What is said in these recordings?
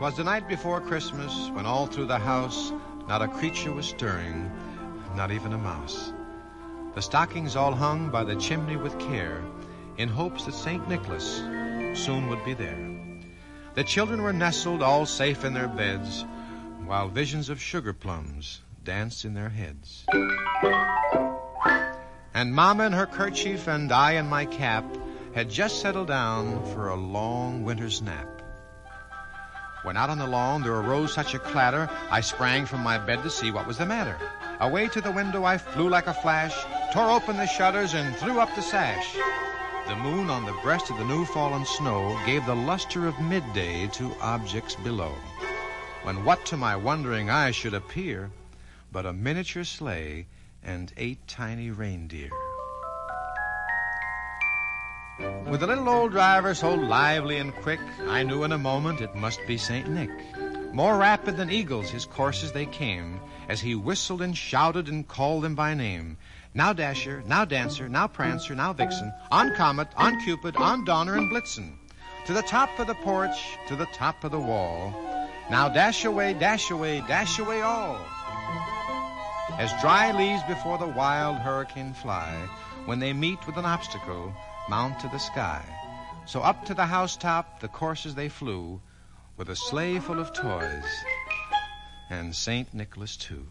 'Twas the night before Christmas, when all through the house not a creature was stirring, not even a mouse. The stockings all hung by the chimney with care, in hopes that St. Nicholas soon would be there. The children were nestled all safe in their beds, while visions of sugar plums danced in their heads. And Mama in her kerchief and I in my cap had just settled down for a long winter's nap. When out on the lawn there arose such a clatter, I sprang from my bed to see what was the matter. Away to the window I flew like a flash, tore open the shutters and threw up the sash. The moon on the breast of the new-fallen snow gave the luster of midday to objects below, when what to my wondering eyes should appear but a miniature sleigh and 8 tiny reindeer. With the little old driver so lively and quick, I knew in a moment it must be St. Nick. More rapid than eagles his courses they came, as he whistled and shouted and called them by name. Now Dasher, now Dancer, now Prancer, now Vixen, on Comet, on Cupid, on Donner and Blitzen. To the top of the porch, to the top of the wall. Now dash away, dash away, dash away all. As dry leaves before the wild hurricane fly, when they meet with an obstacle, mount to the sky. So up to the housetop the coursers they flew, with a sleigh full of toys, and St. Nicholas too.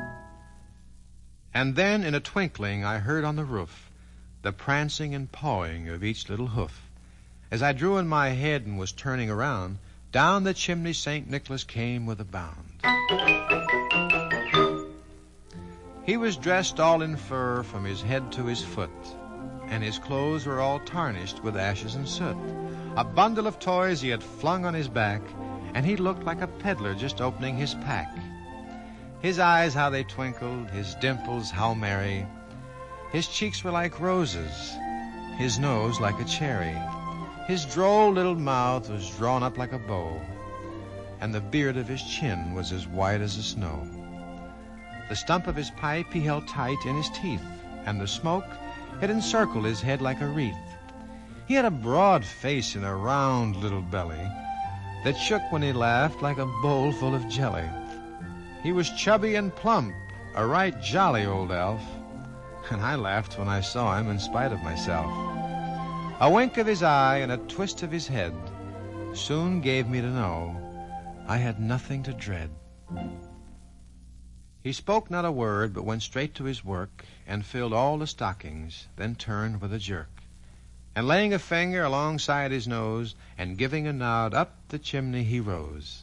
And then in a twinkling I heard on the roof the prancing and pawing of each little hoof. As I drew in my head and was turning around, down the chimney St. Nicholas came with a bound. He was dressed all in fur from his head to his foot, and his clothes were all tarnished with ashes and soot. A bundle of toys he had flung on his back, and he looked like a peddler just opening his pack. His eyes, how they twinkled, his dimples, how merry. His cheeks were like roses, his nose like a cherry. His droll little mouth was drawn up like a bow, and the beard of his chin was as white as the snow. The stump of his pipe he held tight in his teeth, and the smoke had encircled his head like a wreath. He had a broad face and a round little belly that shook when he laughed like a bowl full of jelly. He was chubby and plump, a right jolly old elf, and I laughed when I saw him in spite of myself. A wink of his eye and a twist of his head soon gave me to know I had nothing to dread. He spoke not a word, but went straight to his work and filled all the stockings, then turned with a jerk. And laying a finger alongside his nose and giving a nod, up the chimney he rose.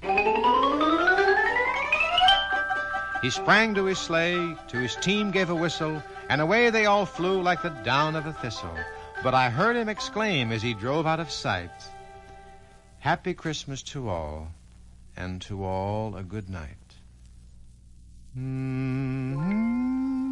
He sprang to his sleigh, to his team gave a whistle, and away they all flew like the down of a thistle. But I heard him exclaim as he drove out of sight, "Happy Christmas to all, and to all a good night." Mm-hmm.